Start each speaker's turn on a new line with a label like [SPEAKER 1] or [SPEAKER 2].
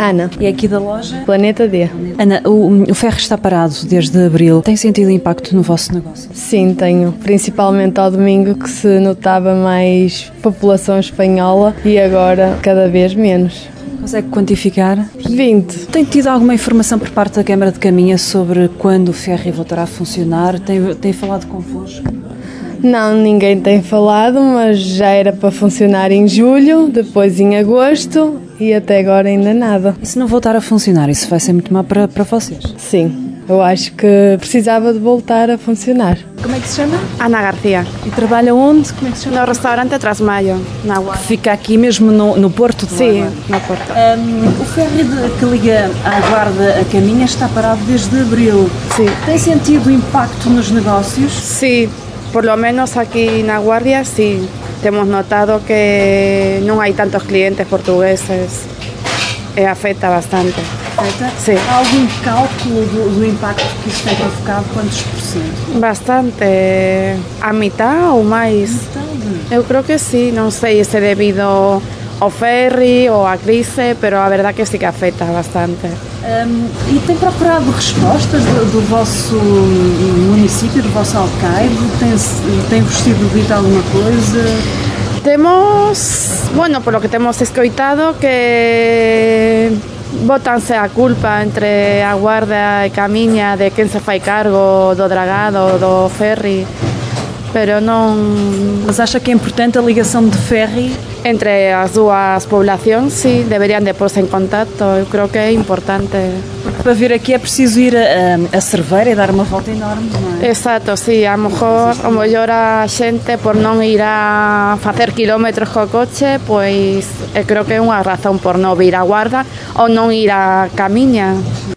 [SPEAKER 1] Ana,
[SPEAKER 2] E aqui da loja?
[SPEAKER 1] Planeta D.
[SPEAKER 2] Ana, o ferro está parado desde abril. Tem sentido impacto no vosso negócio?
[SPEAKER 1] Sim, tenho. Principalmente ao domingo, que se notava mais população espanhola e agora cada vez menos.
[SPEAKER 2] Consegue quantificar?
[SPEAKER 1] 20.
[SPEAKER 2] Tem tido alguma informação por parte da Câmara de Caminha sobre quando o ferry voltará a funcionar? Tem falado convosco?
[SPEAKER 1] Não, ninguém tem falado, mas já era para funcionar em julho, depois em agosto e até agora ainda nada.
[SPEAKER 2] E se não voltar a funcionar, isso vai ser muito mal para vocês?
[SPEAKER 1] Sim, eu acho que precisava de voltar a funcionar.
[SPEAKER 2] Como é que se chama?
[SPEAKER 3] Ana García,
[SPEAKER 2] E trabalha onde? Como é que se chama?
[SPEAKER 3] no restaurante Trasmayo, na Guarda.
[SPEAKER 2] Fica aqui mesmo no Porto de
[SPEAKER 3] Sim,
[SPEAKER 2] Guarda.
[SPEAKER 3] no Porto.
[SPEAKER 2] O ferry que liga a Guarda a Caminha está parado desde abril.
[SPEAKER 3] Sí.
[SPEAKER 2] Tem sentido impacto nos negócios?
[SPEAKER 3] Sí, por lo menos aquí na Guardia sí, hemos notado que no hay tantos clientes portugueses, afecta bastante. Sí.
[SPEAKER 2] Há algum cálculo do impacto que isto tem provocado? Quantos por cento?
[SPEAKER 3] Bastante, a mitad ou mais. Eu creo que sí, non sei se debido ao ferry ou à crise, pero a verdade que sí que afecta bastante.
[SPEAKER 2] E tem procurado respostas do vosso município, do vosso alcaide? Tem-vos sido dito alguma coisa?
[SPEAKER 3] Temos, bueno, por lo que temos escoitado que botanse a culpa entre a Guarda e Camiña de quen se fai cargo do dragado, do ferry, pero non
[SPEAKER 2] Mas acha que é importante a ligação de ferry?
[SPEAKER 3] entre as dúas poblacións, sí, deberían de porse en contacto, eu creo que é importante.
[SPEAKER 2] Porque para vir aqui é preciso ir a Cerveira e dar uma volta enorme, não é?
[SPEAKER 3] Exacto, sí, a mellor a xente por non ir a facer kilómetros co coche, pois creo que é unha razón por non vir a Guarda ou non ir a Camiña.